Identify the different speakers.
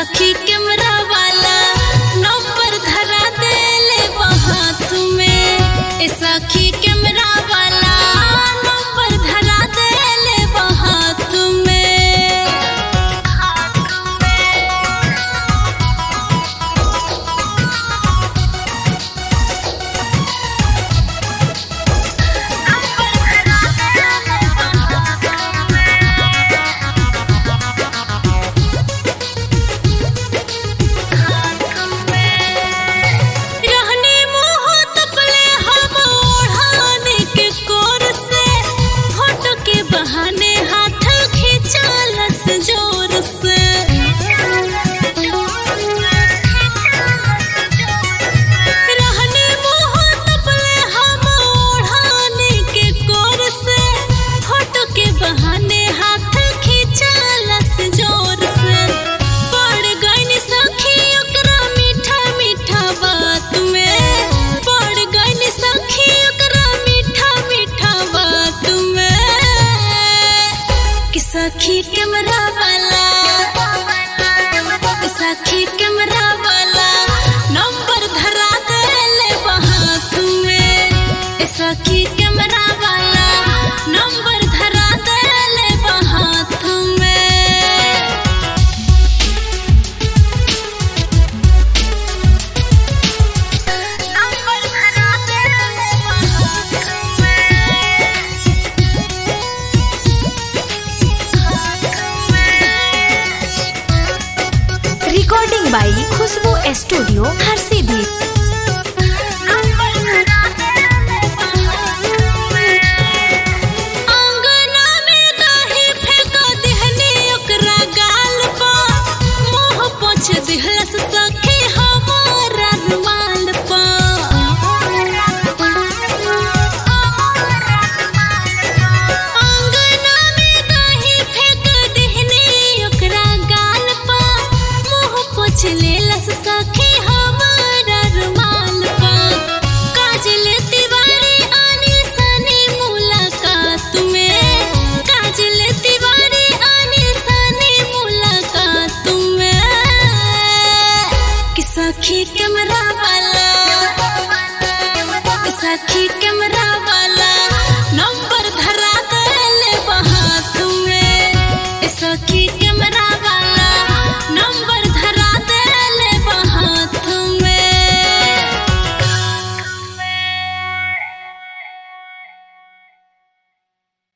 Speaker 1: सखी कैमरा वाला नंबर धरा देले हाथ में। ए सखी कैमरा वाला नंबर धरा देले हाथ में। सखी कैमरा वाला सखी कैमरा वाला नंबर धरा देले हाथ में। सखी कैमरा वाला नंबर धरा देले हाथ में।
Speaker 2: Recording by Khushboo studio Harsiddhi.
Speaker 1: सखी हमारा रुमाल पा काजल तिवारी आनी सनी मुलाकात में। काजल तिवारी आनी सनी मुलाकात में। कि सखी कैमरा वाला सखी कैमरा